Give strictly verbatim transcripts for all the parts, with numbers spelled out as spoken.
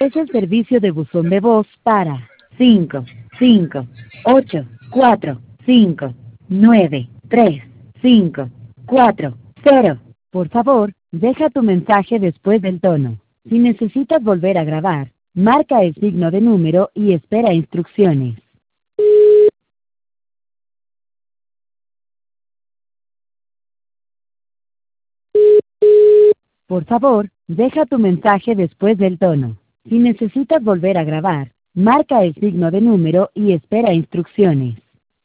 es el servicio de buzón de voz para cinco, cinco, ocho, cuatro, cinco, nueve, tres, cinco, cuatro, cero. Por favor, deja tu mensaje después del tono. Si necesitas volver a grabar, marca el signo de número y espera instrucciones. Por favor, deja tu mensaje después del tono. Si necesitas volver a grabar, marca el signo de número y espera instrucciones.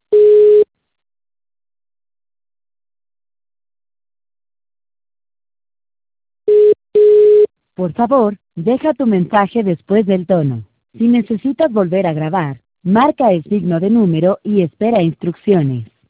Por favor, deja tu mensaje después del tono. Si necesitas volver a grabar, marca el signo de número y espera instrucciones.